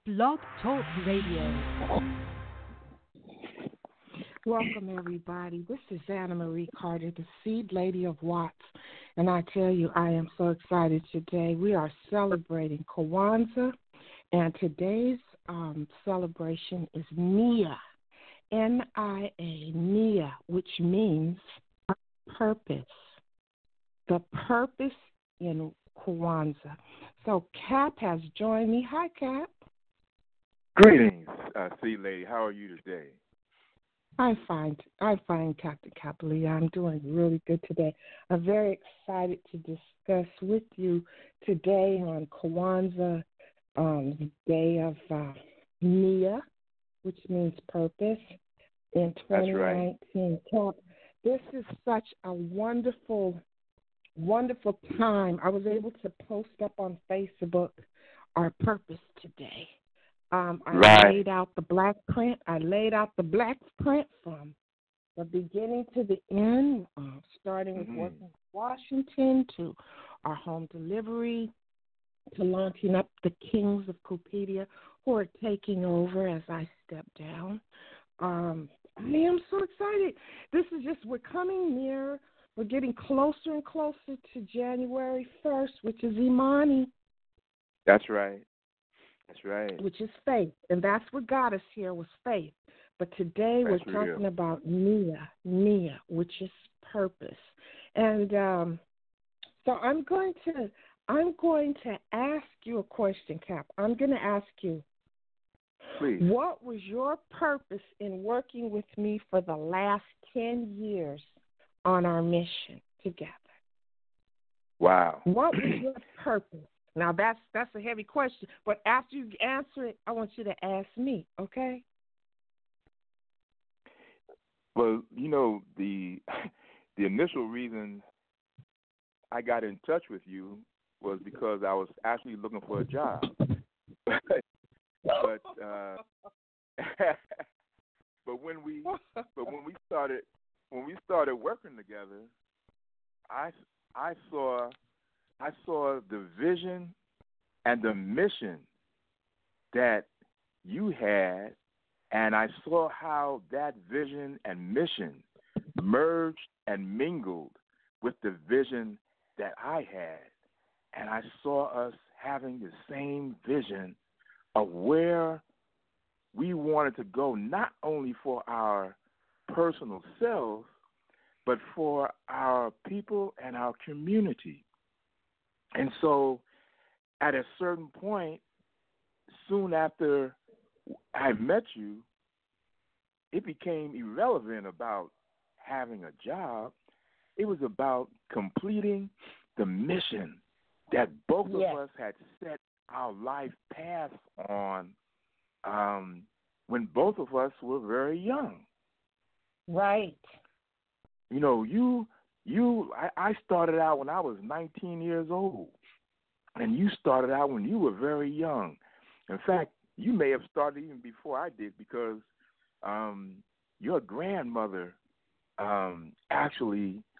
Blog Talk Radio. Welcome, everybody. This is Anna Marie Carter, the Seed Lady of Watts. And I tell you, I am so excited today. We are celebrating Kwanzaa, and today's celebration is Nia, N-I-A, Nia, which means purpose. The purpose in Kwanzaa. So Cap has joined me. Hi, Cap. Greetings, Seed Lady. How are you today? I'm fine, Captain Capolia. I'm doing really good today. I'm very excited to discuss with you today on Kwanzaa, the day of Nia, which means purpose, in 2019. That's right. Cap, this is such a wonderful time. I was able to post up on Facebook our purpose today. I laid out the black print. from the beginning to the end, starting with working with Washington to our home delivery to launching up the Kings of Copedia who are taking over as I step down. I am so excited. This is just, we're coming near. We're getting closer and closer to January 1st, which is Imani. That's right. That's right. Which is faith. And that's what got us here was faith. But today we're talking about Nia, which is purpose. And so I'm going to ask you a question, Cap. I'm going to ask you, please, what was your purpose in working with me for the last 10 years on our mission together? Wow. What was your purpose? Now, that's a heavy question, but after you answer it, I want you to ask me, okay? Well, you know, the initial reason I got in touch with you was because I was actually looking for a job. but when we started working together, I saw the vision and the mission that you had, and I saw how that vision and mission merged and mingled with the vision that I had. And I saw us having the same vision of where we wanted to go, not only for our personal selves, but for our people and our community. And so at a certain point, soon after I met you, it became irrelevant about having a job. It was about completing the mission that both of us had set our life paths on when both of us were very young. Right. You know, I started out when I was 19 years old, and you started out when you were very young. In fact, you may have started even before I did because your grandmother actually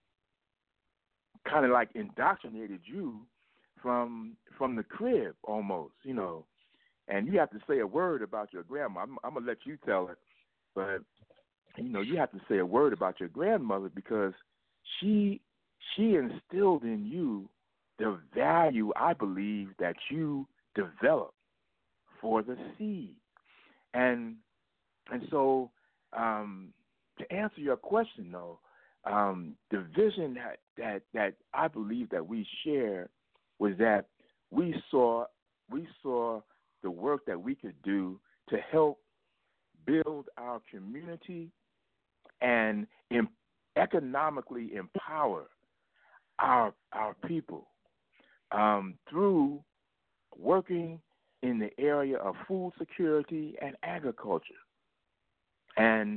kind of like indoctrinated you from the crib almost, you know. And you have to say a word about your grandma. I'm going to let you tell it, but, you know, you have to say a word about your grandmother because she instilled in you the value, I believe, that you developed for the seed. And so to answer your question, though, the vision that I believe that we shared was that we saw the work that we could do to help build our community and economically empower our people through working in the area of food security and agriculture. And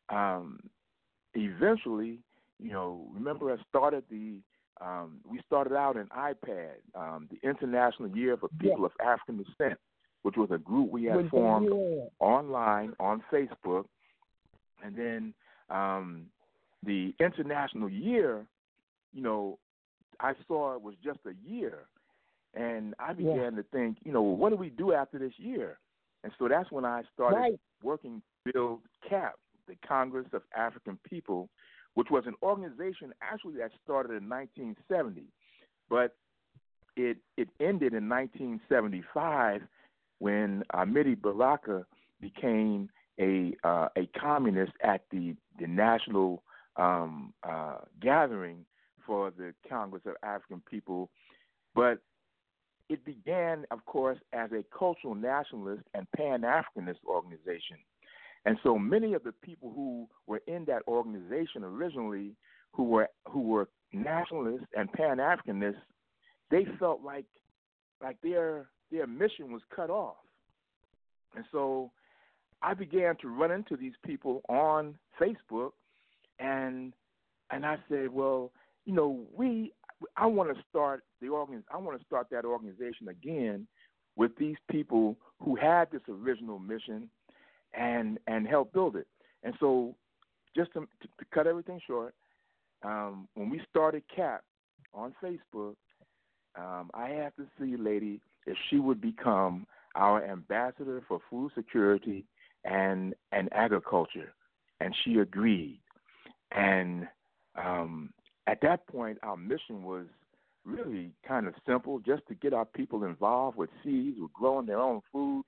eventually, you know, remember we started out in IPAD, the International Year for People of African Descent, which was a group we had formed online on Facebook. And then the International Year, you know, I saw it was just a year. And I began to think, what do we do after this year? And so that's when I started working to build CAP, the Congress of African People, which was an organization actually that started in 1970, but it ended in 1975 when Amiri Baraka became a communist at the national gathering for the Congress of African People. But it began, of course, as a cultural nationalist and Pan-Africanist organization. And so many of the people who were in that organization originally, who were nationalists and Pan-Africanists, they felt like their mission was cut off. And so I began to run into these people on Facebook, and I said, well, I want to start that organization again with these people who had this original mission and help build it. And so, just to cut everything short, when we started CAP on Facebook, I asked the city lady if she would become our ambassador for food security and agriculture, and she agreed. And at that point, our mission was really kind of simple, just to get our people involved with seeds, with growing their own food,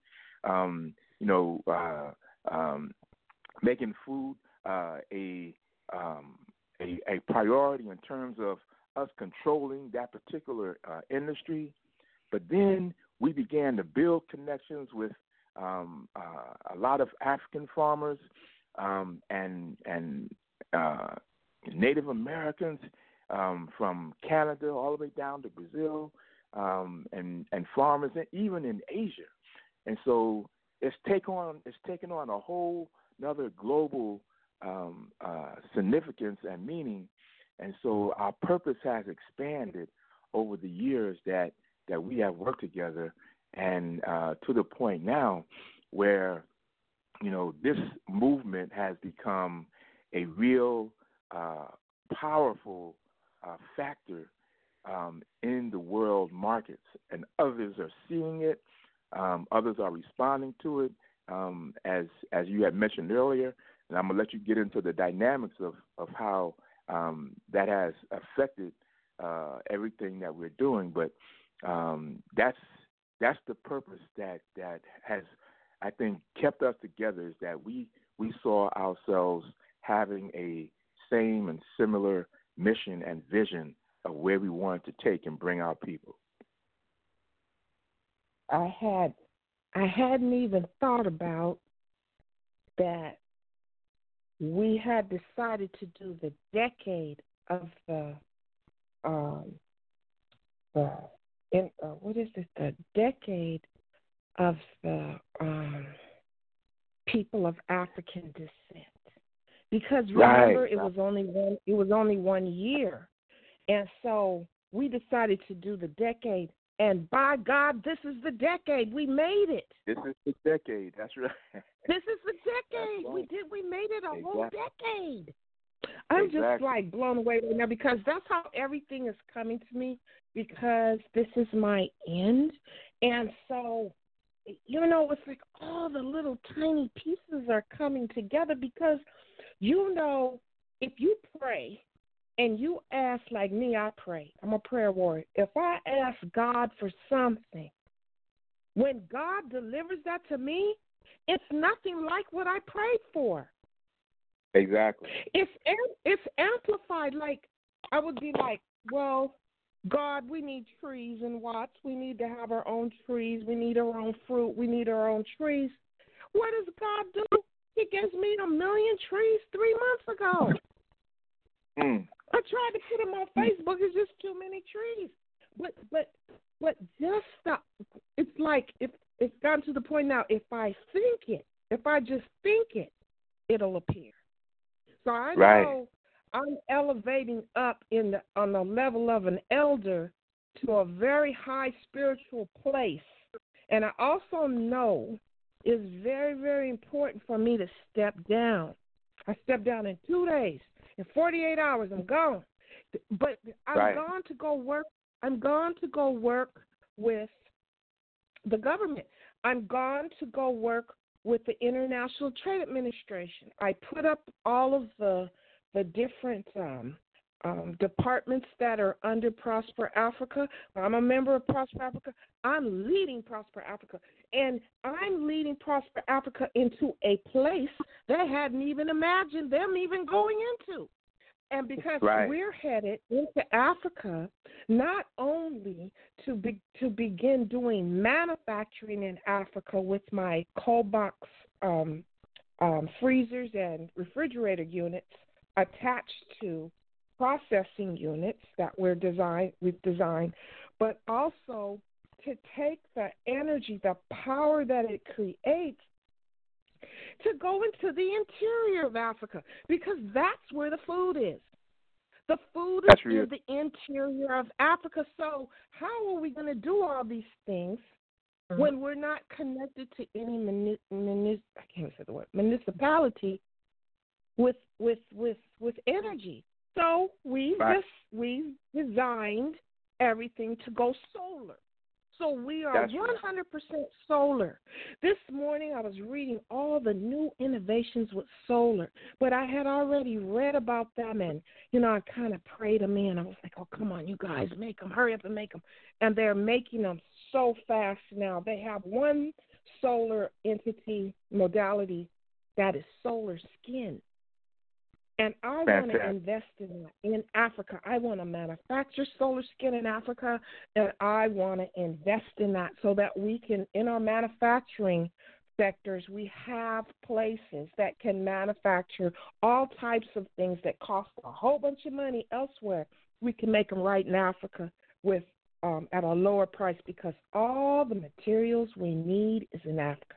making food a priority in terms of us controlling that particular industry. But then we began to build connections with a lot of African farmers and Native Americans from Canada all the way down to Brazil, and farmers even in Asia. And so it's taken on a whole another global significance and meaning. And so our purpose has expanded over the years that we have worked together, and to the point now where this movement has become a real powerful factor in the world markets, and others are seeing it, others are responding to it, as you had mentioned earlier, and I'm going to let you get into the dynamics of how that has affected everything that we're doing, but that's the purpose that has, I think, kept us together, is that we saw ourselves having a same and similar mission and vision of where we wanted to take and bring our people. I hadn't even thought about that. We had decided to do the decade of the the decade of the people of African descent. Because remember, it was only 1 year, and so we decided to do the decade. And by God, this is the decade. We made it. This is the decade. That's right. This is the decade. Right. We made it a whole decade. I'm just like blown away right now, because that's how everything is coming to me, because this is my end. And so, it's like all the little tiny pieces are coming together, because, if you pray and you ask like me, I pray. I'm a prayer warrior. If I ask God for something, when God delivers that to me, it's nothing like what I prayed for. Exactly. It's amplified. Like, I would be like, well, God, we need trees and Watts. We need to have our own trees. We need our own fruit. We need our own trees. What does God do? He gives me 1 million trees 3 months ago. I tried to put them on Facebook. It's just too many trees. But just stop. It's like it's gotten to the point now. If I just think it, it'll appear. So I know I'm elevating up on the level of an elder to a very high spiritual place. And I also know it's very, very important for me to step down. I step down in 2 days. In 48 hours, I'm gone. But I'm gone to go work. I'm gone to go work with the government. I'm gone to go work with the International Trade Administration. I put up all of the different departments that are under Prosper Africa. I'm a member of Prosper Africa. I'm leading Prosper Africa. And I'm leading Prosper Africa into a place that I hadn't even imagined them even going into. And because we're headed into Africa, not only to begin doing manufacturing in Africa with my cold box freezers and refrigerator units attached to processing units that we've designed, but also to take the energy, the power that it creates, to go into the interior of Africa, because that's where the food is. The food is in the interior of Africa. So how are we going to do all these things when we're not connected to any municipality with energy? So we designed everything to go solar. So we are 100% solar. This morning I was reading all the new innovations with solar, but I had already read about them, and, I kind of prayed them in. I was like, oh, come on, you guys, make them. Hurry up and make them. And they're making them so fast now. They have one solar entity modality that is solar skin. And I want to invest in that in Africa. I want to manufacture solar skin in Africa, and I want to invest in that so that we can, in our manufacturing sectors, we have places that can manufacture all types of things that cost a whole bunch of money elsewhere. We can make them right in Africa with at a lower price, because all the materials we need is in Africa.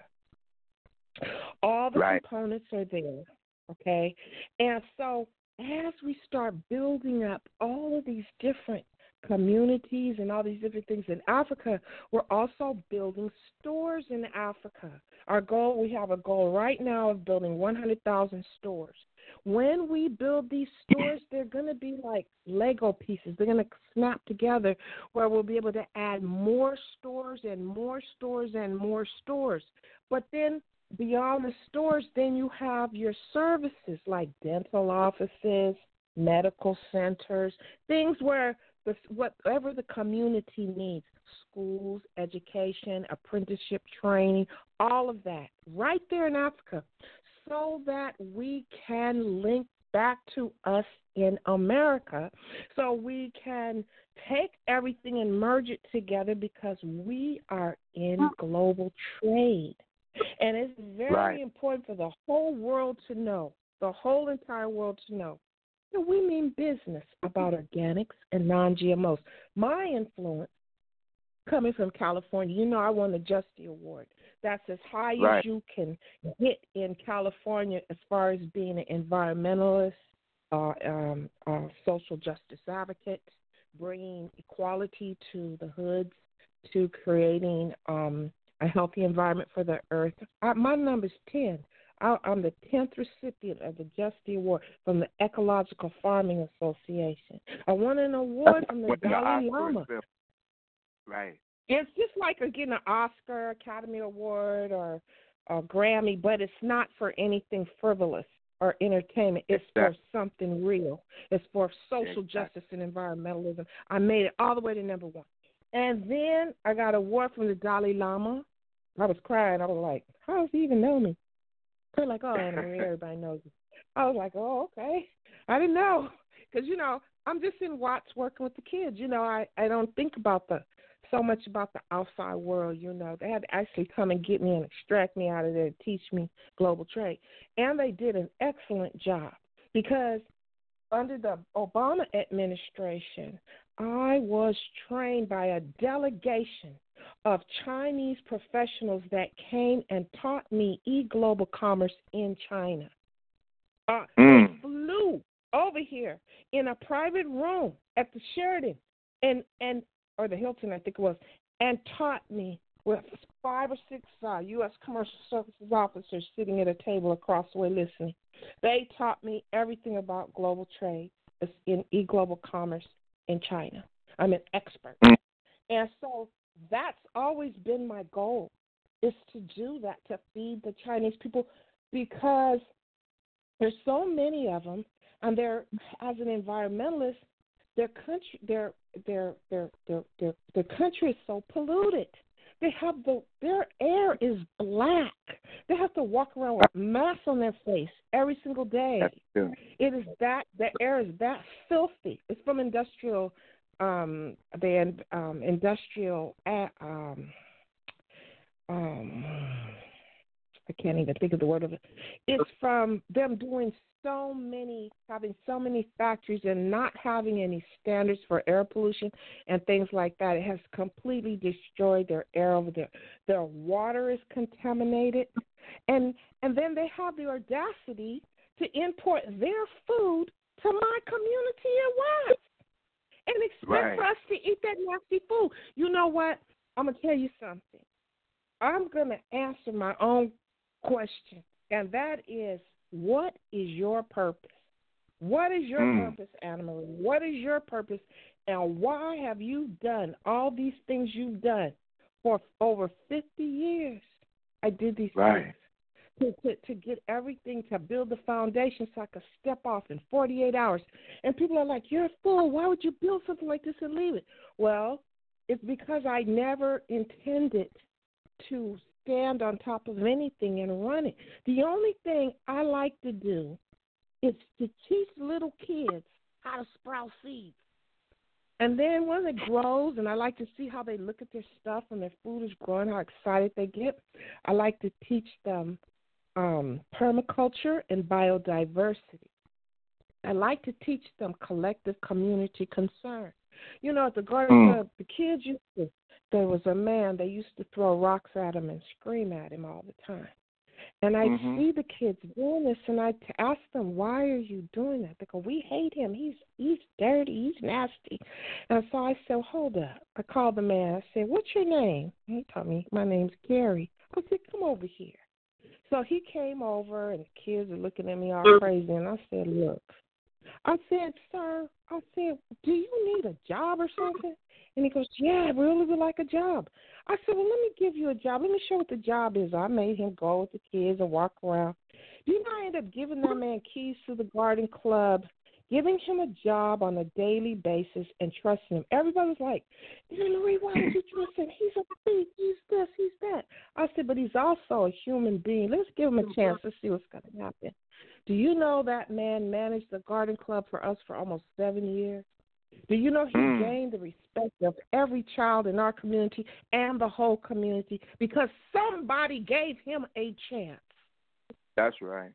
All the components are there. Okay, and so as we start building up all of these different communities and all these different things in Africa, we're also building stores in Africa. We have a goal right now of building 100,000 stores. When we build these stores, they're going to be like Lego pieces. They're going to snap together, where we'll be able to add more stores and more stores and more stores. But then beyond the stores, then you have your services like dental offices, medical centers, things where whatever the community needs, schools, education, apprenticeship training, all of that right there in Africa, so that we can link back to us in America, so we can take everything and merge it together, because we are in global trade. And it's very important for the whole world to know, the whole entire world to know, that we mean business about organics and non-GMOs. My influence, coming from California, I won the Justy Award. That's as high as you can get in California as far as being an environmentalist, social justice advocate, bringing equality to the hoods, to creating a healthy environment for the earth. My number's 10. I'm the 10th recipient of the Justy Award from the Ecological Farming Association. I won an award from the Dalai Lama. Right. It's just like getting an Oscar, Academy Award, or a Grammy, but it's not for anything frivolous or entertainment. It's for something real. It's for social justice and environmentalism. I made it all the way to number 1. And then I got an award from the Dalai Lama. I was crying. I was like, how does he even know me? They're like, oh, Anna Marie, everybody knows you. I was like, oh, okay. I didn't know. Because, I'm just in Watts working with the kids. I don't think about so much about the outside world. They had to actually come and get me and extract me out of there and teach me global trade. And they did an excellent job, because under the Obama administration, I was trained by a delegation of Chinese professionals that came and taught me e-global commerce in China. They flew over here in a private room at the Sheraton or the Hilton, I think it was, and taught me with 5 or 6 U.S. commercial services officers sitting at a table across the way listening. They taught me everything about global trade in e-global commerce in China. I'm an expert. And so that's always been my goal, is to do that, to feed the Chinese people, because there's so many of them, and they're, as an environmentalist, their country, their country is so polluted. They have their air is black. They have to walk around with masks on their face every single day. That's true. It is that the air is that filthy. It's from industrial, industrial, I can't even think of the word of it. It's from them doing having so many factories and not having any standards for air pollution and things like that. It has completely destroyed their air over there. Their water is contaminated, and then they have the audacity to import their food to my community in West and expect for us to eat that nasty food. You know what? I'm gonna tell you something. I'm gonna answer my own question, and that is, what is your purpose? What is your purpose, Anna Marie? What is your purpose, and why have you done all these things you've done for over 50 years? I did these things to get everything, to build the foundation so I could step off in 48 hours. And people are like, you're a fool. Why would you build something like this and leave it? Well, it's because I never intended to stand on top of anything and run it. The only thing I like to do is to teach little kids how to sprout seeds. And then when it grows, and I like to see how they look at their stuff when their food is growing, how excited they get, I like to teach them permaculture and biodiversity. I like to teach them collective community concern. You know, at the garden club, the kids there was a man, they used to throw rocks at him and scream at him all the time. And I see the kids doing this, and I ask them, why are you doing that? They go, we hate him. He's dirty. He's nasty. And so I said, hold up. I called the man. I said, what's your name? He told me, my name's Gary. I said, come over here. So he came over, and the kids are looking at me all crazy, and I said, look. I said, sir, do you need a job or something? And he goes, yeah, I really would like a job. I said, well, let me give you a job. Let me show what the job is. I made him go with the kids and walk around. You know, I ended up giving that man keys to the garden club, giving him a job on a daily basis and trusting him. Everybody was like, Anna Marie, why would you trust him? He's a thief. He's this, he's that. I said, but he's also a human being. Let's give him a chance. Let's see what's going to happen. Do you know that man managed the garden club for us for almost 7 years? Do you know he gained the respect of every child in our community and the whole community because somebody gave him a chance? That's right.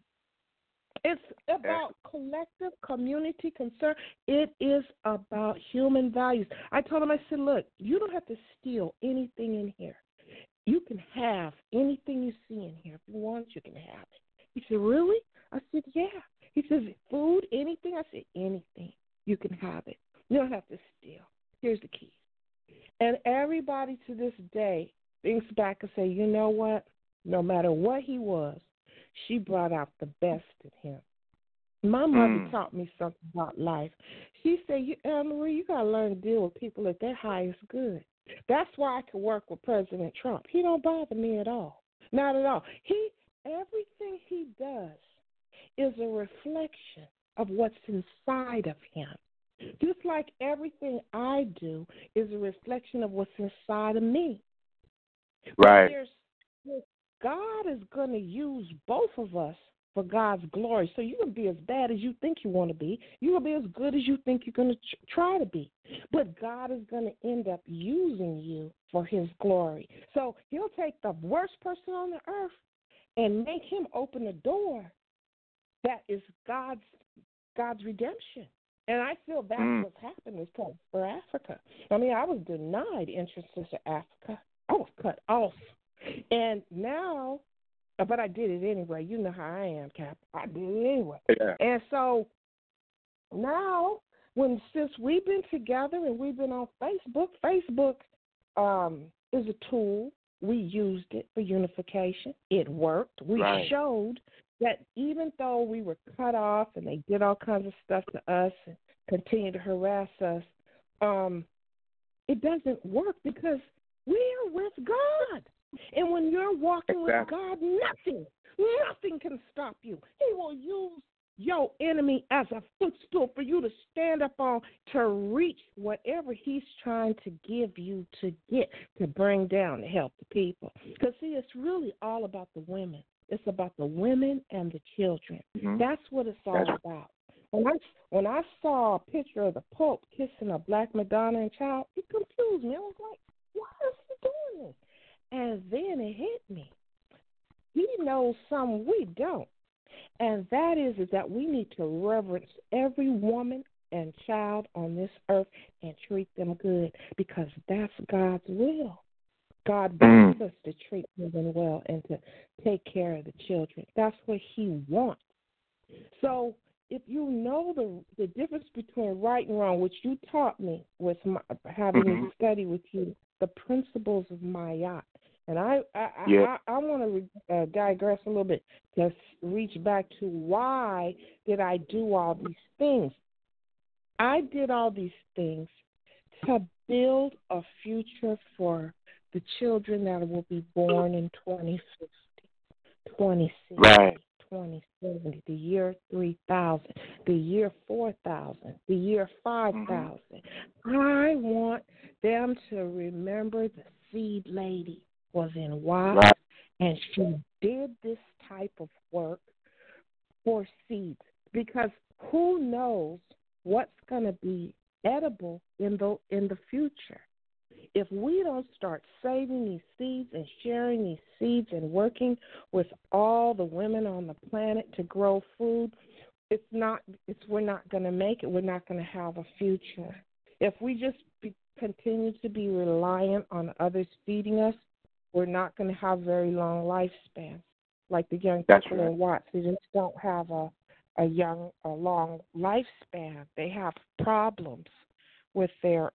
It's about collective community concern. It is about human values. I told him, I said, look, you don't have to steal anything in here. You can have anything you see in here. If you want, you can have it. He said, really? I said, yeah. He says, food, anything? I said, anything. You can have it. You don't have to steal. Here's the key. And everybody to this day thinks back and say, you know what? No matter what he was, she brought out the best in him. My mother taught me something about life. She said, Anna Marie, you got to learn to deal with people at their highest good. That's why I could work with President Trump. He don't bother me at all. Not at all. Everything he does is a reflection of what's inside of him. Just like everything I do is a reflection of what's inside of me. Right. God is going to use both of us for God's glory. So you're going to be as bad as you think you want to be. You're going to be as good as you think you're going to try to be. But God is going to end up using you for his glory. So he'll take the worst person on the earth and make him open a door that is God's redemption. And I feel that's what's happened for Africa. I mean, I was denied entrance into Africa. I was cut off. And now, but I did it anyway. You know how I am, Cap. I did it anyway. Yeah. And so now, since we've been together and we've been on Facebook is a tool. We used it for unification. It worked. We showed that even though we were cut off and they did all kinds of stuff to us and continued to harass us, it doesn't work because We're with God. And when you're walking with God, nothing can stop you. He will use your enemy as a footstool for you to stand up on to reach whatever he's trying to give you to get, to bring down to help the people. Because, see, it's really all about the women. It's about the women and the children. Mm-hmm. That's what it's all about. When I saw a picture of the Pope kissing a black Madonna and child, it confused me. I was like, why is he doing this? And then it hit me. He knows something we don't. And that is that we need to reverence every woman and child on this earth and treat them good, because that's God's will. God wants us to treat women well and to take care of the children. That's what he wants. So if you know the difference between right and wrong, which you taught me with having me study with you, the principles of Mayat. And I want to digress a little bit to reach back to why did I do all these things. I did all these things to build a future for the children that will be born in 2050, 2060, 2070, the year 3000, the year 4000, the year 5000. I want them to remember the seed lady was in Watts, and she did this type of work for seeds, because who knows what's going to be edible in the future. If we don't start saving these seeds and sharing these seeds and working with all the women on the planet to grow food, we're not going to make it. We're not going to have a future. If we just continue to be reliant on others feeding us, we're not going to have very long lifespans. Like the young people in Watts, they just don't have a long lifespan. They have problems with their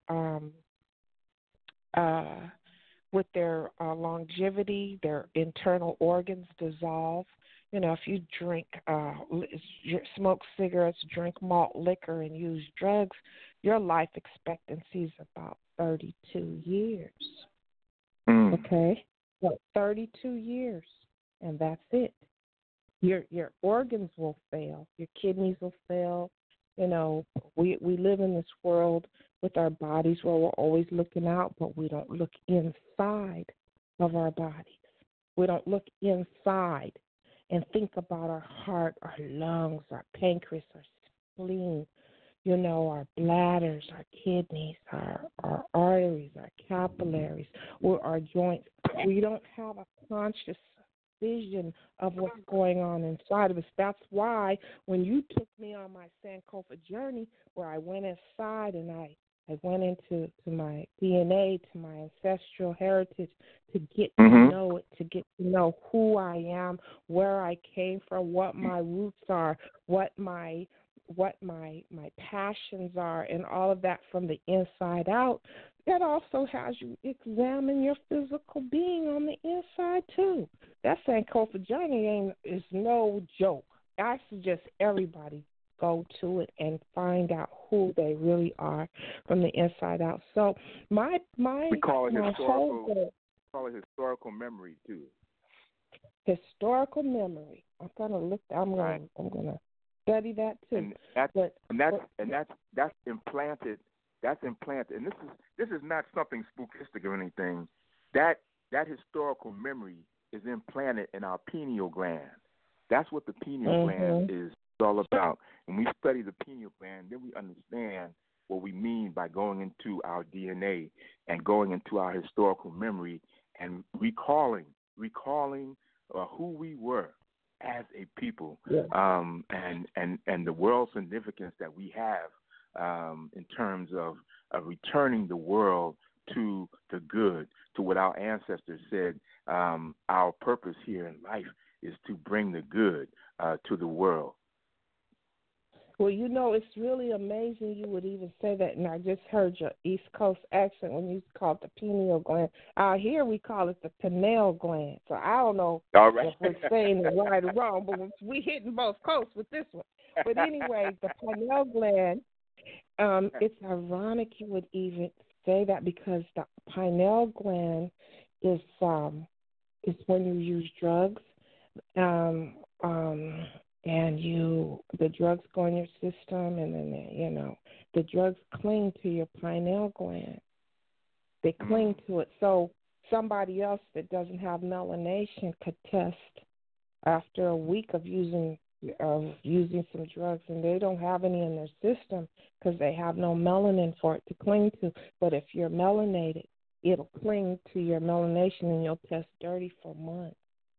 longevity. Their internal organs dissolve. You know, if you drink, smoke cigarettes, drink malt liquor, and use drugs, your life expectancy is about 32 years. Okay? So 32 years, and that's it. Your organs will fail. Your kidneys will fail. You know, we live in this world with our bodies where we're always looking out, but we don't look inside of our bodies. We don't look inside and think about our heart, our lungs, our pancreas, our spleen, you know, our bladders, our kidneys, our arteries, our capillaries, or our joints. We don't have a conscious vision of what's going on inside of us. That's why when you took me on my Sankofa journey, where I went inside and I went into my DNA, to my ancestral heritage, to get to know it, to get to know who I am, where I came from, what my roots are, what my passions are, and all of that from the inside out. That also has you examine your physical being on the inside too. That Sankofa journey is no joke. I suggest everybody go to it and find out who they really are from the inside out. So we call it historical memory too. Historical memory. I'm gonna study that too. That's implanted. That's implanted, and this is not something spookistic or anything. That historical memory is implanted in our pineal gland. That's what the pineal gland is all about. When we study the pineal gland, then we understand what we mean by going into our DNA and going into our historical memory and recalling who we were as a people, and the world significance that we have in terms of returning the world to the good, to what our ancestors said. Our purpose here in life is to bring the good to the world. Well, you know, it's really amazing you would even say that, and I just heard your East Coast accent when you called it the pineal gland. Out here we call it the pineal gland. So I don't know if we're saying it right or wrong, but we're hitting both coasts with this one. But anyway, the pineal gland, it's ironic you would even say that because the pineal gland is when you use drugs, um, um, and the drugs go in your system, and then the drugs cling to your pineal gland. They cling to it. So somebody else that doesn't have melanation could test after a week of using some drugs, and they don't have any in their system because they have no melanin for it to cling to. But if you're melanated, it'll cling to your melanation, and you'll test dirty for months.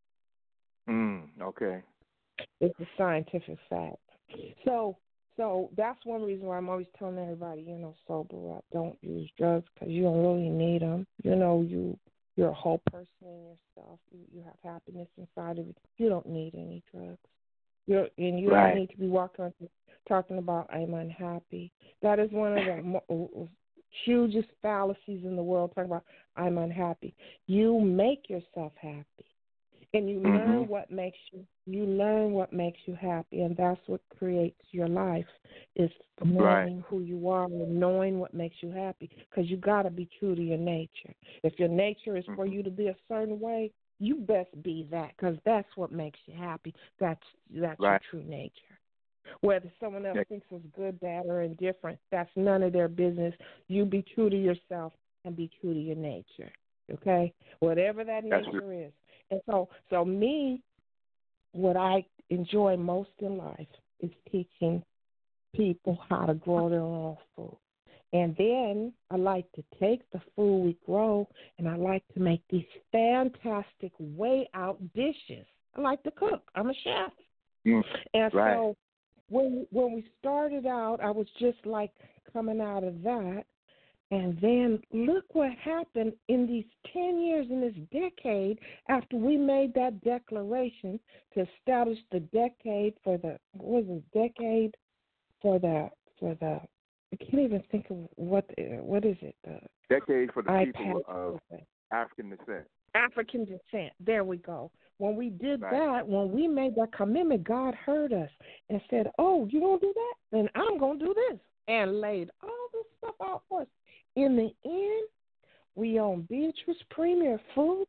Okay. It's a scientific fact. So that's one reason why I'm always telling everybody, sober up. Don't use drugs because you don't really need them. You're a whole person in yourself. You have happiness inside of you. You don't need any drugs. You don't need to be walking around talking about I'm unhappy. That is one of the hugest fallacies in the world, talking about I'm unhappy. You make yourself happy. And you learn what makes you happy, and that's what creates your life, is knowing who you are and knowing what makes you happy, because you got to be true to your nature. If your nature is for you to be a certain way, you best be that, because that's what makes you happy. That's your true nature. Whether someone else thinks it's good, bad, or indifferent, that's none of their business. You be true to yourself and be true to your nature, okay? Whatever that nature is. And so me, what I enjoy most in life is teaching people how to grow their own food. And then I like to take the food we grow, and I like to make these fantastic way out dishes. I like to cook. I'm a chef. And so when we started out, I was just like coming out of that. And then look what happened in these 10 years, in this decade, after we made that declaration to establish the decade for the, I can't even think of what is it? Decade for the people of African descent. African descent. There we go. When we did that, when we made that commitment, God heard us and said, oh, you don't do that? Then I'm going to do this. And laid all this stuff out for us. In the end, we own Beatrice Premier Foods,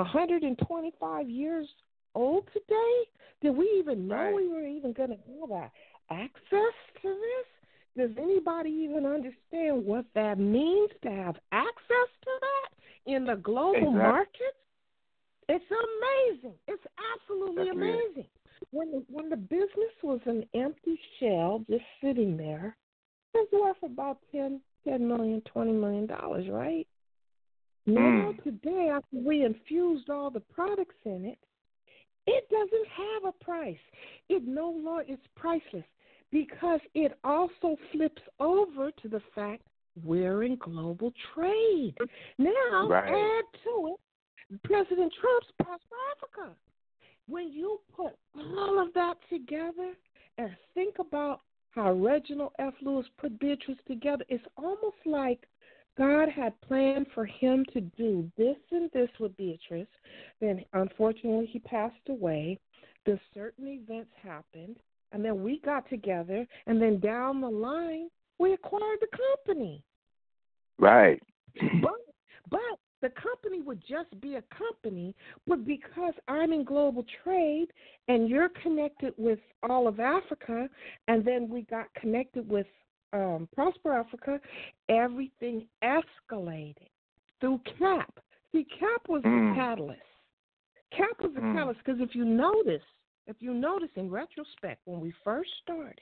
125 years old today. Did we even know we were even going to have access to this? Does anybody even understand what that means to have access to that in the global market? It's amazing. It's absolutely amazing. When the business was an empty shell just sitting there, it was worth about $10 million, $20 million, right? Now today, after we infused all the products in it, it doesn't have a price. It no longer is priceless because it also flips over to the fact we're in global trade. Now, add to it President Trump's Prosper Africa. When you put all of that together and think about how Reginald F. Lewis put Beatrice together, it's almost like God had planned for him to do this and this with Beatrice. Then, unfortunately, he passed away. The certain events happened, and then we got together, and then down the line, we acquired the company. Right. But the company would just be a company, but because I'm in global trade and you're connected with all of Africa, and then we got connected with Prosper Africa, everything escalated through CAP. See, CAP was the catalyst. CAP was the catalyst because if you notice in retrospect, when we first started,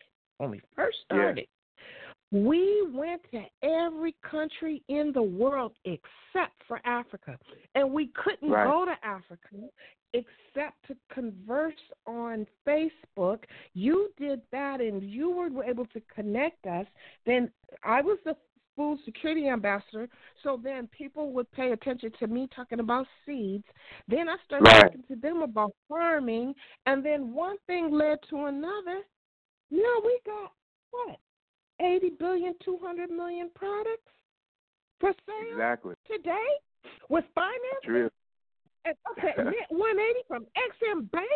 we went to every country in the world except for Africa. And we couldn't go to Africa except to converse on Facebook. You did that, and you were able to connect us. Then I was the food security ambassador, so then people would pay attention to me talking about seeds. Then I started talking to them about farming, and then one thing led to another. Now we got, what, 80 billion, 200 million products for sale today with finance. True. Okay, 180 from XM Bank.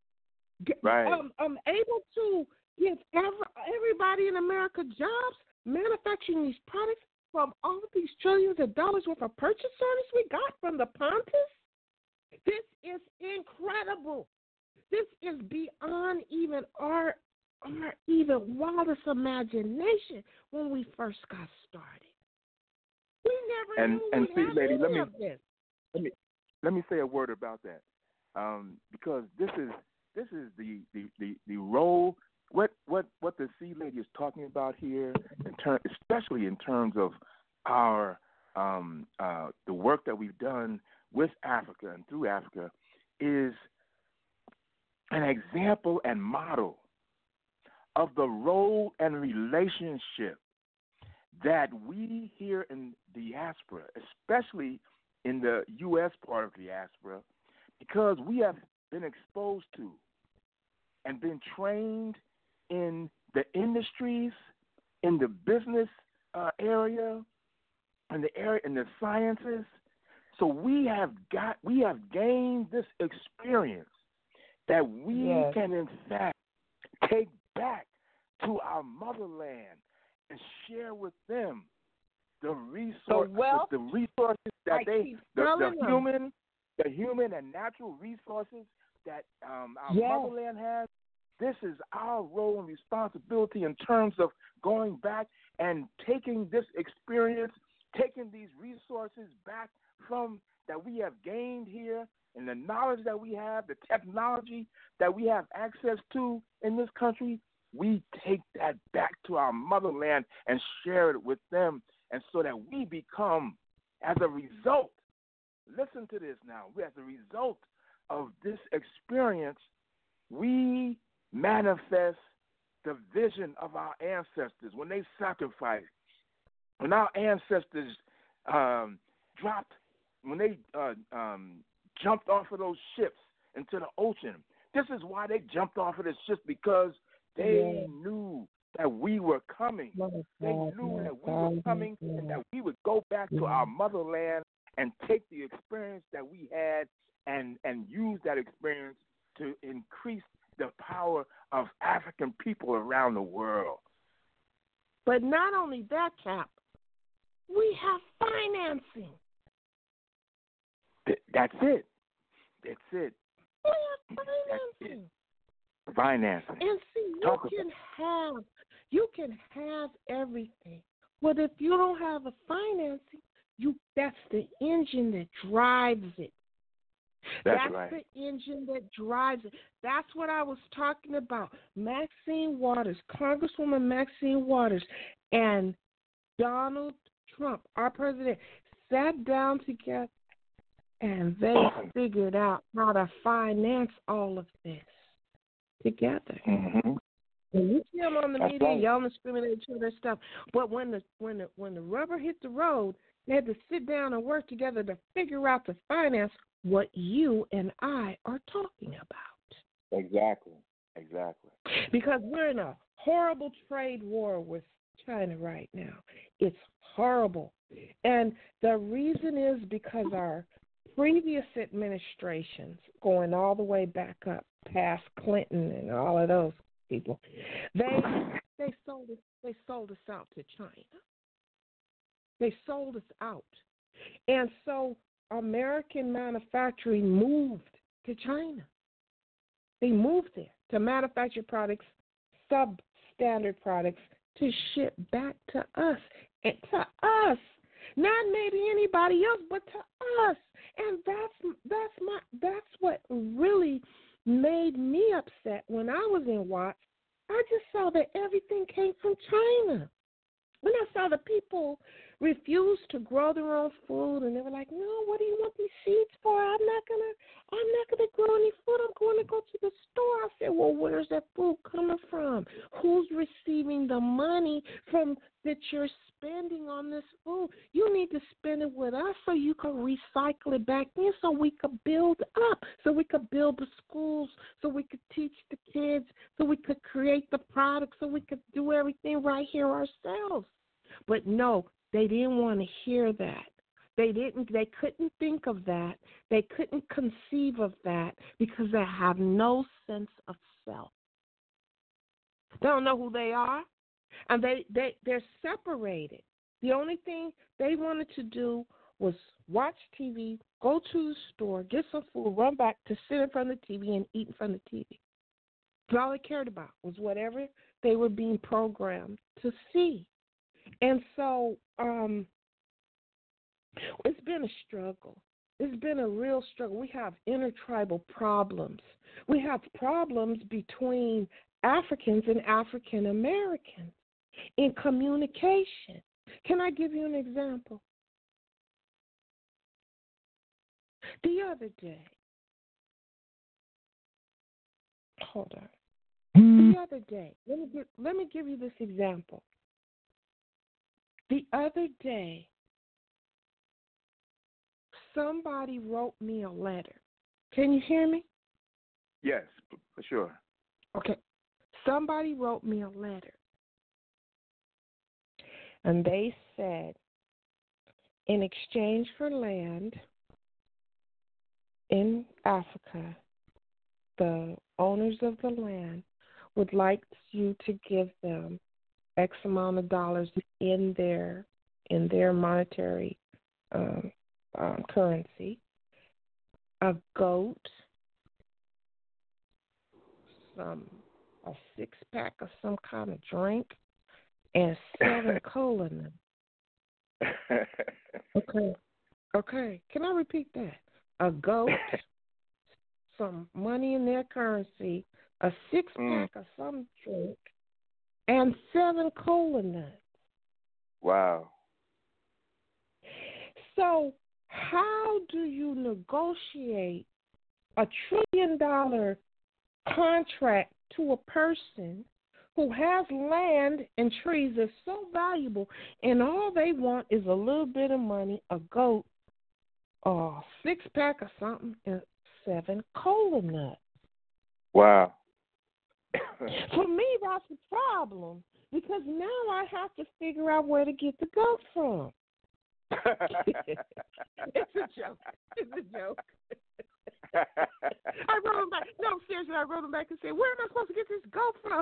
Able to give everybody in America jobs manufacturing these products from all these trillions of dollars worth of purchase orders we got from the Pontus? This is incredible. This is beyond even our even wildest imagination when we first got started. We never knew we'd have lady, any of this. Let me say a word about that, because this is the role. What the C lady is talking about here, especially in terms of our the work that we've done with Africa and through Africa, is an example and model of the role and relationship that we here in diaspora, especially in the U.S. part of diaspora, because we have been exposed to and been trained in the industries, in the business area, in the sciences. So we have gained this experience that we can in fact take back to our motherland and share with them the resources that the human and natural resources that our motherland has. This is our role and responsibility in terms of going back and taking this experience, taking these resources back from that we have gained here, and the knowledge that we have, the technology that we have access to in this country. We take that back to our motherland and share it with them, and so that we become, as a result, listen to this now, as a result of this experience, we manifest the vision of our ancestors when they sacrificed, when our ancestors jumped off of those ships into the ocean. This is why they jumped off of the ships, because they knew that we were coming. They knew that we were coming and that we would go back to our motherland and take the experience that we had and use that experience to increase the power of African people around the world. But not only that, Cap, we have financing. That's it. We have financing. Financing. And see, you can have everything. But if you don't have a financing, that's the engine that drives it. That's right. The engine that drives it. That's what I was talking about. Maxine Waters, Congresswoman Maxine Waters, and Donald Trump, our president, sat down together and they figured out how to finance all of this together. Mm-hmm. And you see them on the media right. yelling and screaming at each other stuff. But when the rubber hit the road, they had to sit down and work together to figure out to finance what you and I are talking about. Exactly. Because we're in a horrible trade war with China right now. It's horrible. And the reason is because our previous administrations, going all the way back up past Clinton and all of those people, they sold us out to China. They sold us out. And so American manufacturing moved to China. They moved there to manufacture products, substandard products, to ship back to us. And to us. Not maybe anybody else, but to us. And that's what really made me upset when I was in Watts. I just saw that everything came from China. When I saw the people refuse to grow their own food, and they were like, "No, what do you want these seeds for? I'm not gonna grow any food. I'm going to go to the store." I said, "Well, where's that food coming from? Who's receiving the money from that you're spending on this food? You need to spend it with us so you can recycle it back in, so we could build up, so we could build the schools, so we could teach the kids, so we could create the products, so we could do everything right here ourselves." But no, they didn't want to hear that. They couldn't think of that. They couldn't conceive of that because they have no sense of self. They don't know who they are, and they're separated. The only thing they wanted to do was watch TV, go to the store, get some food, run back to sit in front of the TV and eat in front of the TV. That's all they cared about was whatever they were being programmed to see. And so it's been a struggle. It's been a real struggle. We have intertribal problems. We have problems between Africans and African Americans in communication. Can I give you an example? The other day, hold on. The other day, let me give you this example. The other day, somebody wrote me a letter. Can you hear me? Yes, for sure. Okay. Somebody wrote me a letter. And they said, in exchange for land in Africa, the owners of the land would like you to give them X amount of dollars in their monetary currency, a goat, a 6-pack of some kind of drink, and 7 colon. Okay. Can I repeat that? A goat, some money in their currency, a 6-pack of some drink, and 7 cola nuts. Wow. So how do you negotiate a $1 trillion contract to a person who has land and trees that's so valuable, and all they want is a little bit of money, a goat, a 6-pack of something, and 7 cola nuts? Wow. For me, that's a problem, because now I have to figure out where to get the goat from. It's a joke. I wrote him back. No, seriously, I wrote him back and said, where am I supposed to get this goat from?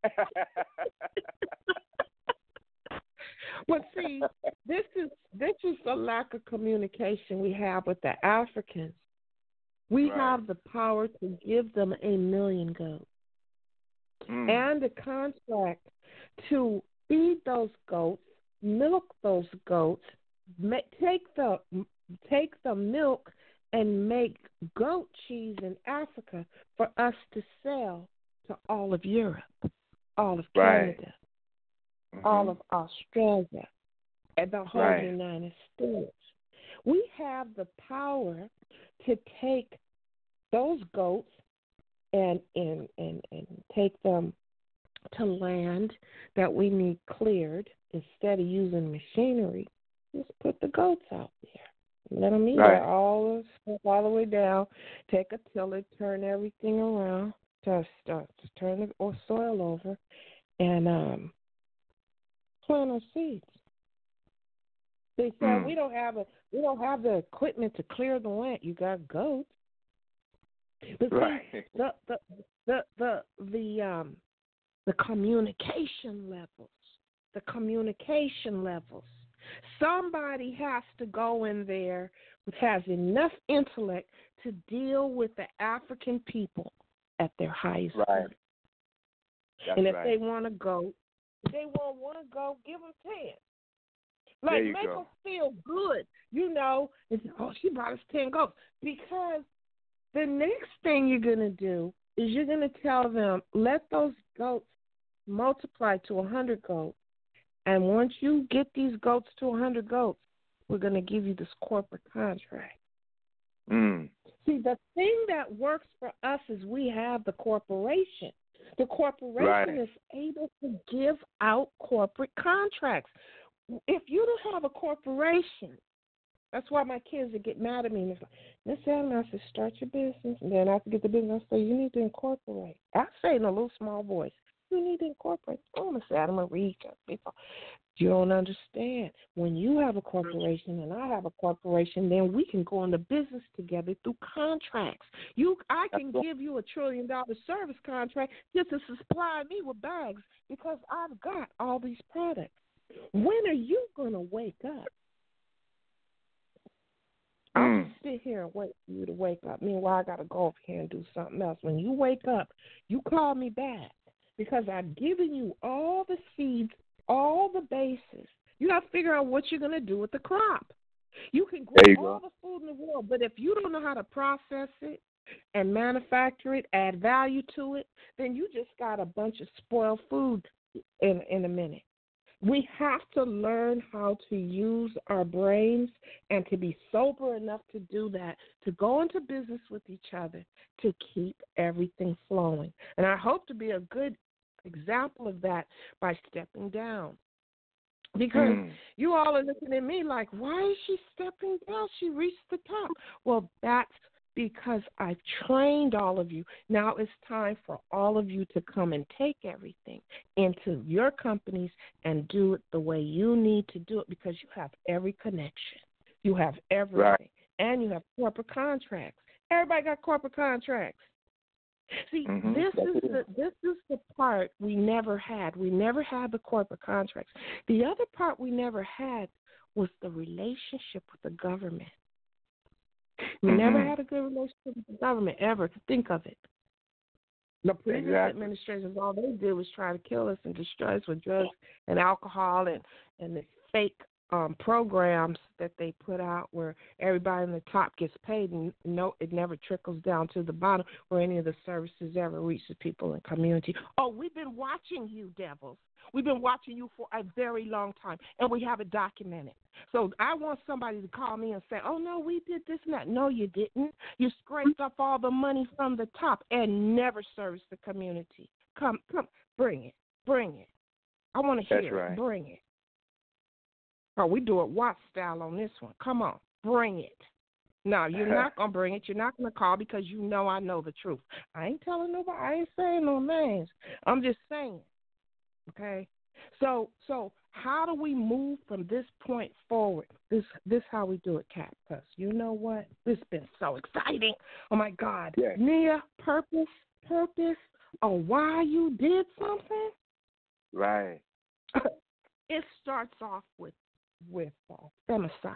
But see, this is a lack of communication we have with the Africans. We have the power to give them 1 million goats and a contract to feed those goats, milk those goats, take the milk and make goat cheese in Africa for us to sell to all of Europe, all of Canada, all of Australia, and the whole United States. We have the power to take those goats and take them to land that we need cleared instead of using machinery. Just put the goats out there. Let them eat all the way down. Take a tiller, turn everything around, turn the soil over, and plant our seeds. They said we don't have the equipment to clear the land. You got goats. But see, the communication levels. Somebody has to go in there who has enough intellect to deal with the African people at their highest point. And if they want to go, give them 10. Like, make them feel good. She brought us 10 goats. Because the next thing you're going to do is you're going to tell them, let those goats multiply to 100 goats. And once you get these goats to 100 goats, we're going to give you this corporate contract. See, the thing that works for us is we have the corporation. The corporation is able to give out corporate contracts. If you don't have a corporation, that's why my kids would get mad at me. And it's like, Miss Adams, I said, start your business. And then after get the business, I say, you need to incorporate. I say in a little small voice, you need to incorporate. Oh, Miss Adams, read people. You don't understand. When you have a corporation and I have a corporation, then we can go into business together through contracts. I can give you $1 trillion service contract just to supply me with bags because I've got all these products. When are you going to wake up? I'll just sit here and wait for you to wake up. Meanwhile, I got to go over here and do something else. When you wake up, you call me back because I've given you all the seeds, all the bases. You got to figure out what you're going to do with the crop. You can grow all the food in the world, but if you don't know how to process it and manufacture it, add value to it, then you just got a bunch of spoiled food in a minute. We have to learn how to use our brains and to be sober enough to do that, to go into business with each other, to keep everything flowing. And I hope to be a good example of that by stepping down. Because you all are looking at me like, why is she stepping down? She reached the top. Well, that's because I've trained all of you. Now it's time for all of you to come and take everything into your companies and do it the way you need to do it because you have every connection. You have everything. Right. And you have corporate contracts. Everybody got corporate contracts. See, this is the part we never had. We never had the corporate contracts. The other part we never had was the relationship with the government. We never had a good relationship with the government, ever. Think of it. The previous administrations, all they did was try to kill us and destroy us with drugs and alcohol and the fake programs that they put out where everybody in the top gets paid and it never trickles down to the bottom where any of the services ever reach the people in community. Oh, we've been watching you, devils. We've been watching you for a very long time, and we have it documented. So I want somebody to call me and say, oh, no, we did this and that. No, you didn't. You scraped up all the money from the top and never serviced the community. Come, bring it. I want to hear it. Bring it. Oh, we do it Watts style on this one. Come on, bring it. No, you're not going to bring it. You're not going to call because you know I know the truth. I ain't telling nobody. I ain't saying no names. I'm just saying. Okay? So how do we move from this point forward? This how we do it, Kat. Because you know what? This has been so exciting. Oh, my God. Yes. Nia, purpose on why you did something? Right. It starts off with femicide,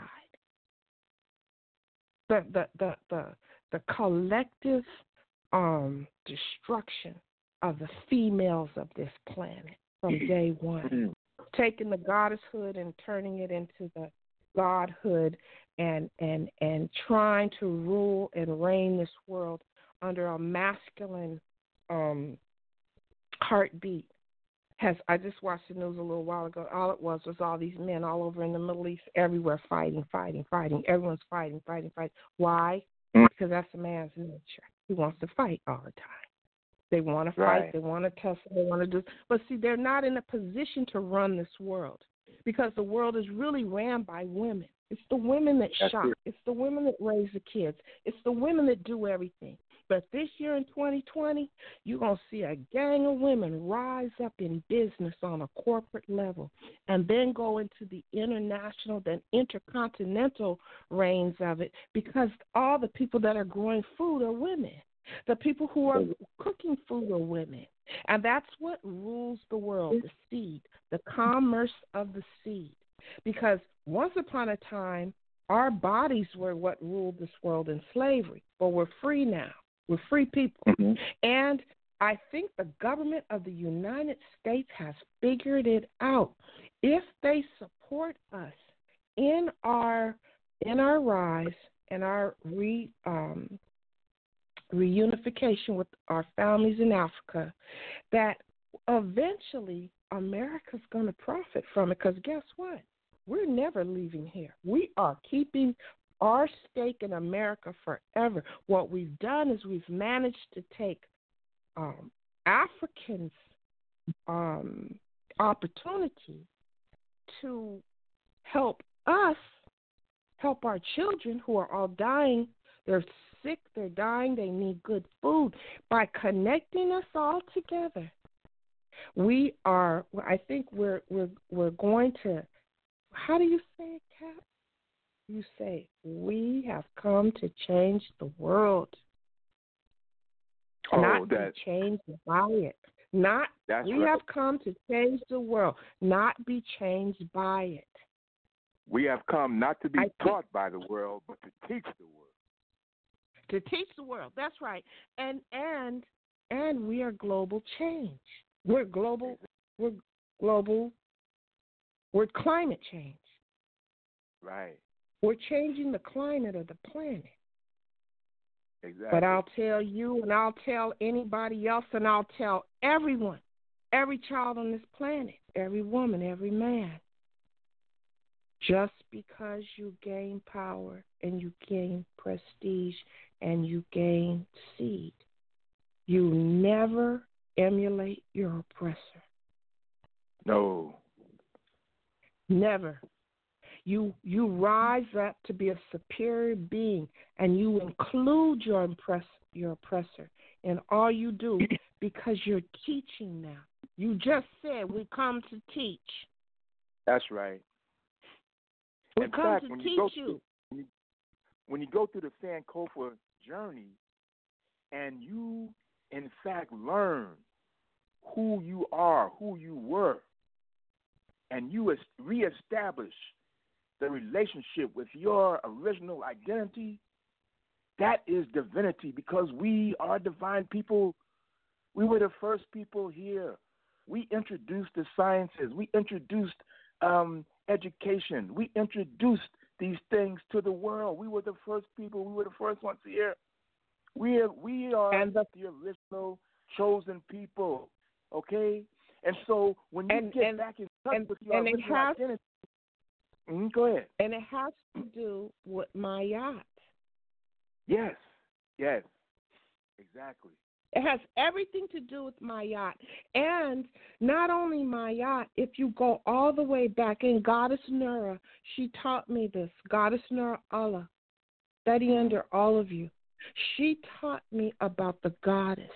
the collective destruction of the females of this planet from day one, taking the goddesshood and turning it into the godhood and trying to rule and reign this world under a masculine heartbeat. I just watched the news a little while ago. All it was all these men all over in the Middle East, everywhere fighting. Everyone's fighting. Why? Because that's a man's nature. He wants to fight all the time. They want to fight. Right. They want to tussle. They want to do. But see, they're not in a position to run this world because the world is really ran by women. It's the women that shop. It's the women that raise the kids. It's the women that do everything. But this year in 2020, you're going to see a gang of women rise up in business on a corporate level and then go into the international, then intercontinental reigns of it because all the people that are growing food are women. The people who are cooking food are women. And that's what rules the world, the seed, the commerce of the seed. Because once upon a time, our bodies were what ruled this world in slavery, but we're free now. We're free people. And I think the government of the United States has figured it out. If they support us in our rise and our reunification with our families in Africa, that eventually America's going to profit from it because guess what? We're never leaving here. We are keeping our stake in America forever. What we've done is we've managed to take Africans' opportunity to help us, help our children who are all dying. They're sick, they're dying, they need good food. By connecting us all together, I think we're going to, how do you say it, Kat? You say, we have come to change the world. Not to change by it. Not That's we right. have come to change the world, not be changed by it. We have come not to be taught by the world, but to teach the world. To teach the world. That's right. And we are global change. We're global. We're global. We're climate change. Right. We're changing the climate of the planet. Exactly. But I'll tell you, and I'll tell anybody else, and I'll tell everyone, every child on this planet, every woman, every man, just because you gain power and you gain prestige and you gain seed, you never emulate your oppressor. No. Never. You rise up to be a superior being, and you include your oppressor in all you do because you're teaching now. You just said we come to teach. That's right. We come to teach you. When you go through the Sankofa journey and you, in fact, learn who you are, who you were, and you reestablish the relationship with your original identity, that is divinity, because we are divine people. We were the first people here. We introduced the sciences. We introduced education. We introduced these things to the world. We were the first people. We were the first ones here. We are the original chosen people, okay? And so when you get back in touch with your original identity, go ahead. And it has to do with Mayat. Yes, exactly. It has everything to do with Mayat. And not only Mayat, if you go all the way back in Goddess Nura, she taught me this. Goddess Nura Allah, study under all of you. She taught me about the goddess.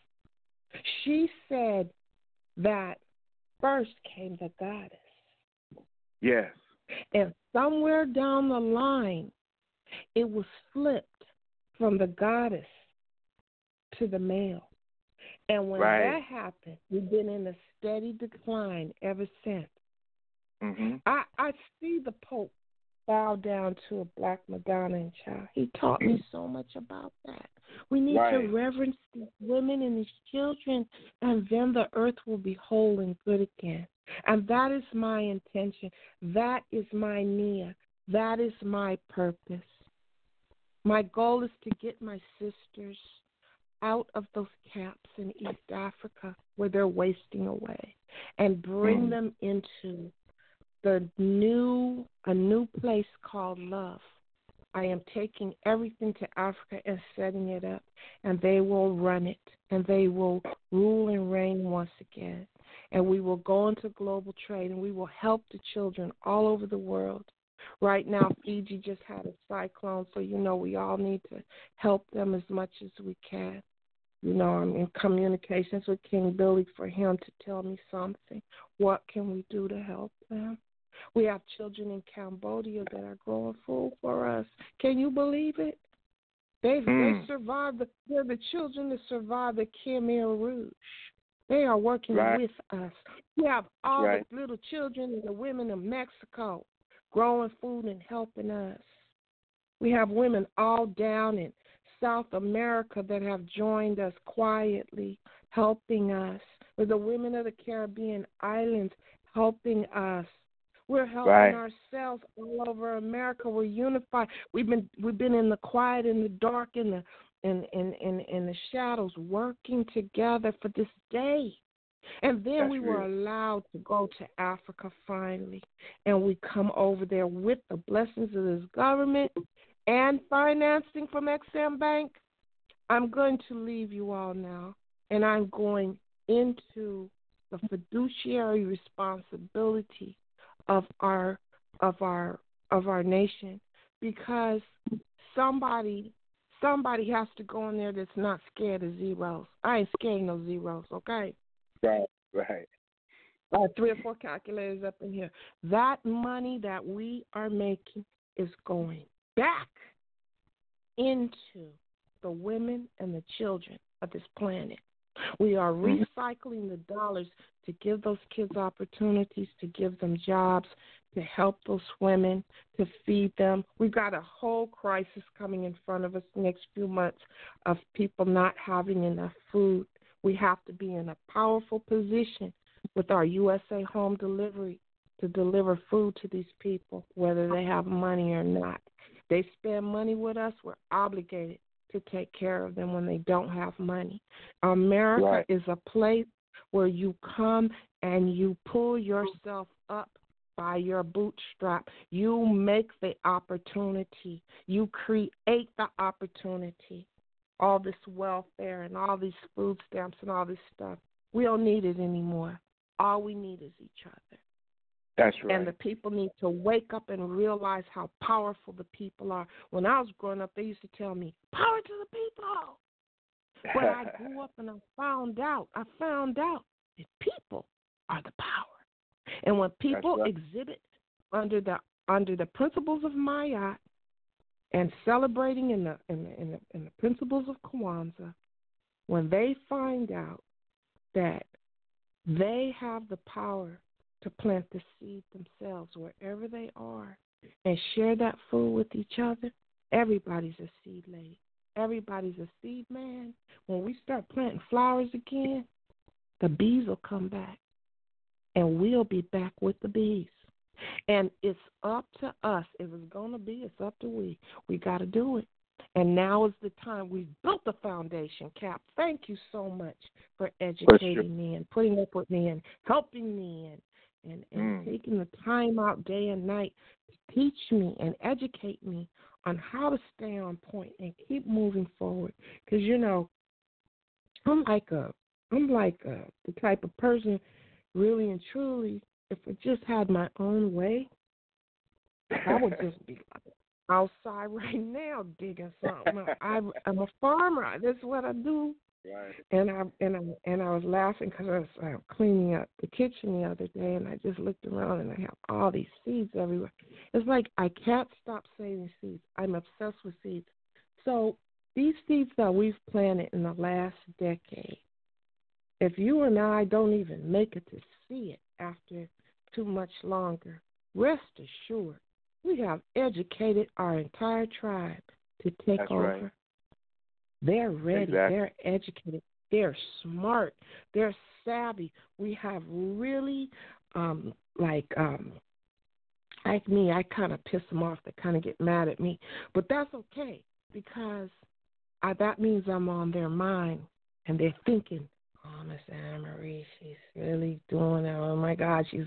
She said that first came the goddess. Yes. And somewhere down the line, it was flipped from the goddess to the male. And when that happened, we've been in a steady decline ever since. Mm-hmm. I see the Pope bow down to a black Madonna and child. He taught me so much about that. We need to reverence these women and these children, and then the earth will be whole and good again. And that is my intention. That is my nia. That is my purpose. My goal is to get my sisters out of those camps in East Africa where they're wasting away and bring them into a new place called love. I am taking everything to Africa and setting it up, and they will run it, and they will rule and reign once again. And we will go into global trade, and we will help the children all over the world. Right now, Fiji just had a cyclone, so we all need to help them as much as we can. I'm in communications with King Billy for him to tell me something. What can we do to help them? We have children in Cambodia that are growing food for us. Can you believe it? They survived. They're the children that survived the Khmer Rouge. They are working with us. We have all the little children and the women of Mexico growing food and helping us. We have women all down in South America that have joined us quietly, helping us. With the women of the Caribbean islands helping us. We're helping ourselves all over America. We're unified. We've been in the quiet, in the dark, in the shadows, working together for this day. And then we were allowed to go to Africa finally. And we come over there with the blessings of this government and financing from Exim Bank. I'm going to leave you all now, and I'm going into the fiduciary responsibility of our nation, because somebody has to go in there that's not scared of zeros. I ain't scared of no zeros, okay? Right. I have 3 or 4 calculators up in here. That money that we are making is going back into the women and the children of this planet. We are recycling the dollars to give those kids opportunities, to give them jobs, to help those women, to feed them. We've got a whole crisis coming in front of us the next few months of people not having enough food. We have to be in a powerful position with our USA home delivery to deliver food to these people, whether they have money or not. They spend money with us, we're obligated to take care of them when they don't have money. America is a place where you come and you pull yourself up by your bootstrap. You make the opportunity. You create the opportunity. All this welfare and all these food stamps and all this stuff, we don't need it anymore. All we need is each other. That's right. And the people need to wake up and realize how powerful the people are. When I was growing up, they used to tell me, power to the people. But I grew up and I found out that people are the power. And when people exhibit under the principles of Ma'at and celebrating in the principles of Kwanzaa, when they find out that they have the power to plant the seed themselves wherever they are and share that food with each other, everybody's a seed lady. Everybody's a seed man. When we start planting flowers again, the bees will come back, and we'll be back with the bees. And it's up to us. If it's going to be, it's up to we. We got to do it. And now is the time. We've built the foundation, Cap. Thank you so much for educating me and putting up with me and helping me and taking the time out day and night to teach me and educate me on how to stay on point and keep moving forward. Because, you know, I'm like the type of person, really and truly, if I just had my own way, I would just be outside right now digging something. I'm a farmer. That's what I do. Right. And I was laughing because I was cleaning up the kitchen the other day, and I just looked around and I have all these seeds everywhere. It's like I can't stop saving seeds. I'm obsessed with seeds. So these seeds that we've planted in the last decade, if you and I don't even make it to see it after too much longer, rest assured, we have educated our entire tribe to take over. Right. They're ready. Exactly. They're educated. They're smart. They're savvy. We have really, like me, I kind of piss them off. They kind of get mad at me. But that's okay because that means I'm on their mind, and they're thinking, oh, Miss Anna Marie, she's really doing it. Oh, my God, she's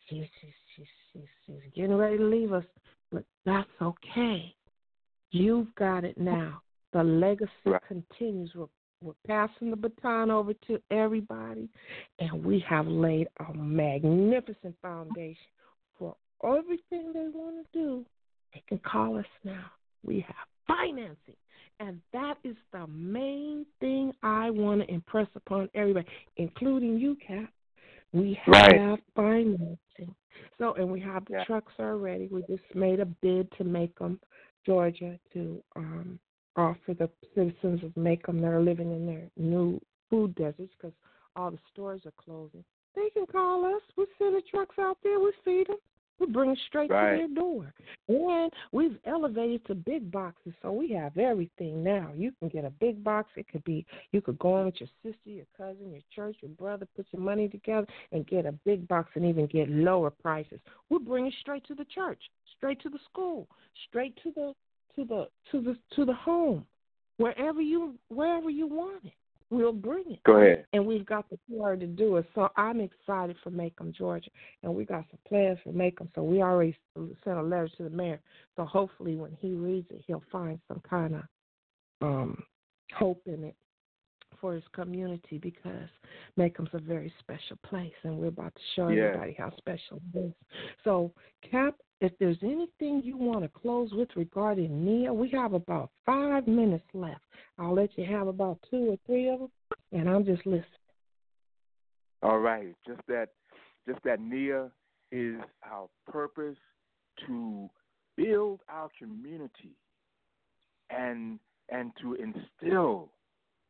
getting ready to leave us. But that's okay. You've got it now. The legacy continues. We're passing the baton over to everybody, and we have laid a magnificent foundation for everything they want to do. They can call us now. We have financing, and that is the main thing I want to impress upon everybody, including you, Cap. We have financing. So, and we have the trucks already. We just made a bid to Macomb, Georgia, to offer the citizens of Macomb that are living in their new food deserts because all the stores are closing. They can call us. We send the trucks out there. We feed them. We bring it straight to their door. And we've elevated to big boxes, so we have everything now. You can get a big box. It could be, you could go in with your sister, your cousin, your church, your brother, put your money together and get a big box and even get lower prices. We bring it straight to the church, straight to the school, straight to the home, wherever you want it. We'll bring it. Go ahead. And we've got the power to do it. So I'm excited for Macomb, Georgia. And we got some plans for Macomb. So we already sent a letter to the mayor. So hopefully when he reads it, he'll find some kind of hope in it for his community because Macomb's a very special place. And we're about to show everybody how special it is. So, Cap, if there's anything you want to close with regarding Nia, we have about 5 minutes left. I'll let you have about 2 or 3 of them, and I'm just listening. All right. Just that Nia is our purpose to build our community and to instill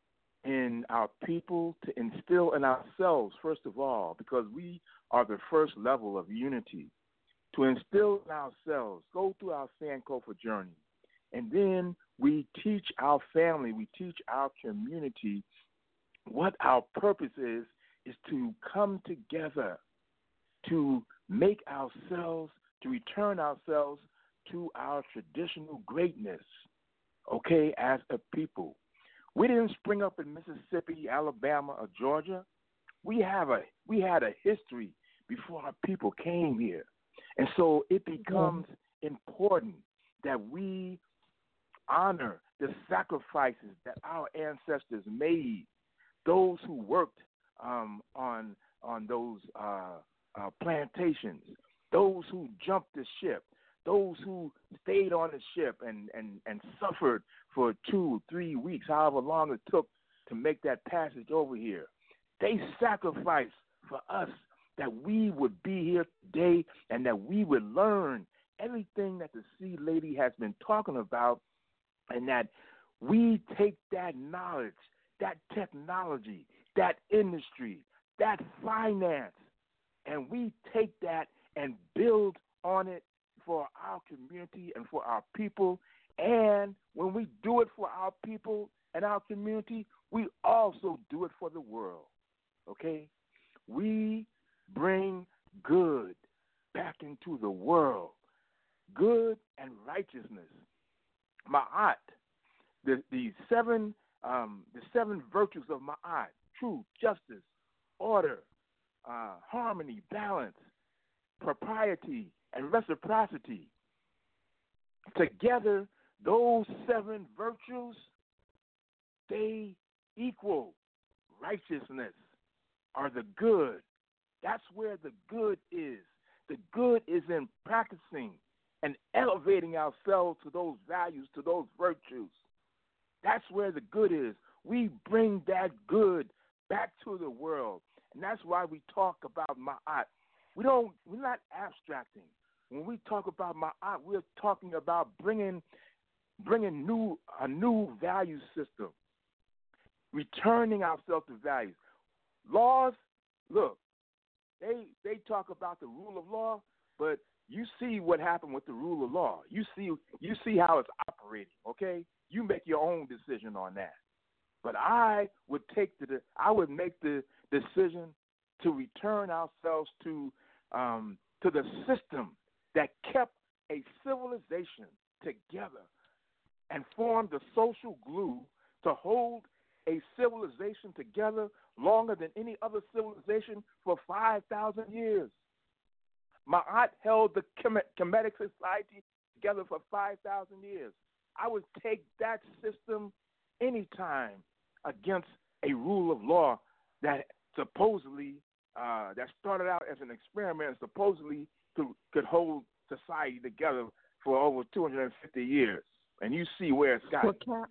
in our people, to instill in ourselves, first of all, because we are the first level of unity, to instill in ourselves, go through our Sankofa journey, and then we teach our family, we teach our community what our purpose is to come together, to make ourselves, to return ourselves to our traditional greatness, okay, as a people. We didn't spring up in Mississippi, Alabama, or Georgia. We had a history before our people came here. And so it becomes important that we honor the sacrifices that our ancestors made, those who worked on those plantations, those who jumped the ship, those who stayed on the ship and suffered for 2 or 3 weeks, however long it took to make that passage over here. They sacrificed for us that we would be here today and that we would learn everything that the Sea Lady has been talking about, and that we take that knowledge, that technology, that industry, that finance, and we take that and build on it for our community and for our people. And when we do it for our people and our community, we also do it for the world, okay? We bring good back into the world, good and righteousness. Ma'at, the seven virtues of Ma'at: truth, justice, order, harmony, balance, propriety, and reciprocity. Together, those 7 virtues, they equal righteousness, or the good. That's where the good is. The good is in practicing and elevating ourselves to those values, to those virtues. That's where the good is. We bring that good back to the world. And that's why we talk about Ma'at. We're not abstracting. When we talk about Ma'at, we're talking about bringing a new value system, returning ourselves to values. Laws, look, they talk about the rule of law, but you see what happened with the rule of law. You see how it's operating, okay? You make your own decision on that. But I would make the decision to return ourselves to the system that kept a civilization together and formed the social glue to hold a civilization together longer than any other civilization for 5,000 years. Ma'at held the Kemetic society together for 5,000 years. I would take that system anytime against a rule of law that supposedly that started out as an experiment and supposedly could hold society together for over 250 years. And you see where it's gotten.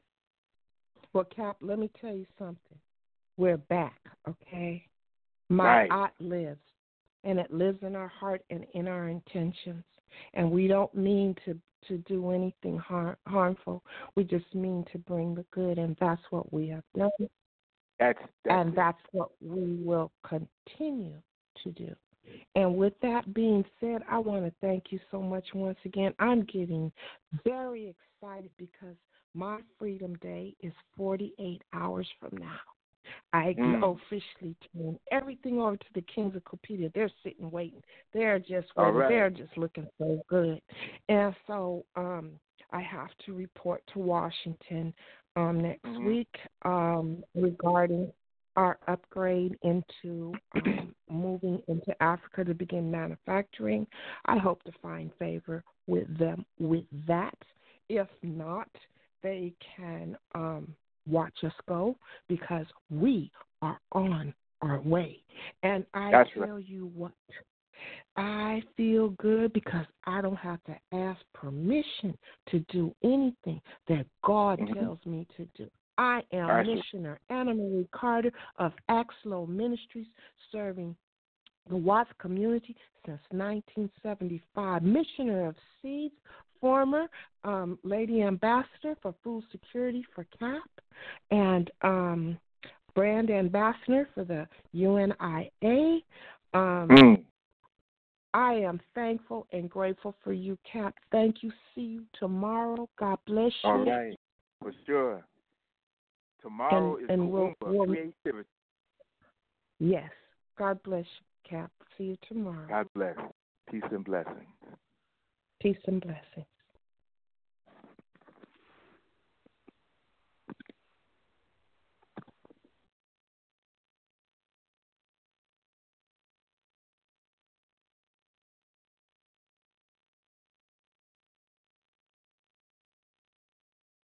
Cap, let me tell you something. We're back, okay? Ma'at Right. lives, and it lives in our heart and in our intentions. And we don't mean to do anything harmful. We just mean to bring the good, and that's what we have done. That's what we will continue to do. And with that being said, I want to thank you so much once again. I'm getting very excited because my Freedom Day is 48 hours from now. I officially turn everything over to the Kings of Copelia. They're sitting waiting. They're just waiting. Right. They're just looking so good. And so I have to report to Washington next week regarding our upgrade into moving into Africa to begin manufacturing. I hope to find favor with them with that. If not, they can watch us go because we are on our way. And I tell you what, I feel good because I don't have to ask permission to do anything that God tells me to do. I am Missioner Anna Marie Carter of Axlow Ministries, serving the Watts community since 1975. Missioner of Seeds, former Lady Ambassador for Food Security for CAP, and brand ambassador for the UNIA. I am thankful and grateful for you, Cap. Thank you. See you tomorrow. God bless you. All right, for sure. Tomorrow is Kuumba, creativity. Yes. God bless you, Cap. See you tomorrow. God bless. Peace and blessings. Peace and blessings.